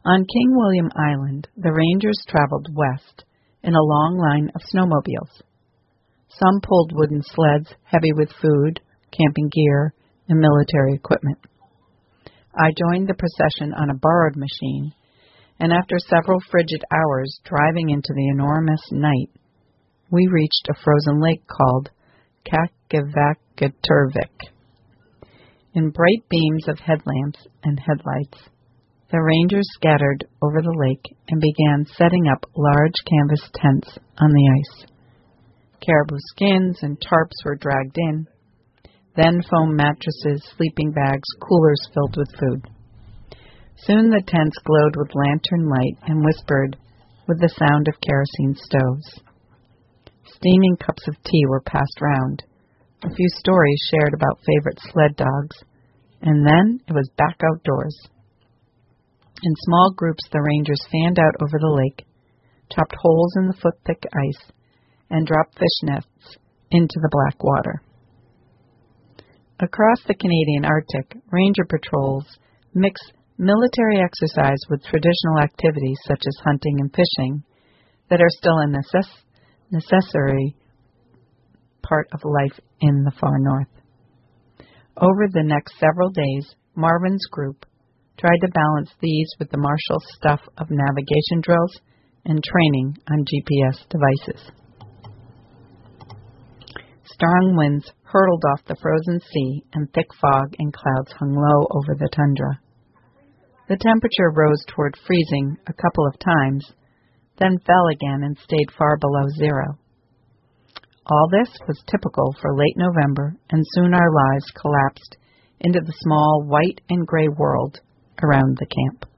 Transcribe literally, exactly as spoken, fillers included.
On King William Island, the Rangers traveled west in a long line of snowmobiles. Some pulled wooden sleds heavy with food, camping gear, and military equipment. I joined the procession on a borrowed machine, and after several frigid hours driving into the enormous night, we reached a frozen lake called Kakivakaturvik. In bright beams of headlamps and headlights, the Rangers scattered over the lake and began setting up large canvas tents on the ice. Caribou skins and tarps were dragged in, then foam mattresses, sleeping bags, coolers filled with food. Soon the tents glowed with lantern light and whispered with the sound of kerosene stoves. Steaming cups of tea were passed round, a few stories shared about favorite sled dogs, and then it was back outdoors. In small groups, the Rangers fanned out over the lake, chopped holes in the foot-thick ice, and dropped fish nets into the black water. Across the Canadian Arctic, ranger patrols mix military exercise with traditional activities such as hunting and fishing that are still a necess- necessary part of life in the far north. Over the next several days, Marvin's group tried to balance these with the martial stuff of navigation drills and training on G P S devices. Strong winds hurtled off the frozen sea, and thick fog and clouds hung low over the tundra. The temperature rose toward freezing a couple of times, then fell again and stayed far below zero. All this was typical for late November, and soon our lives collapsed into the small white and gray world around the camp.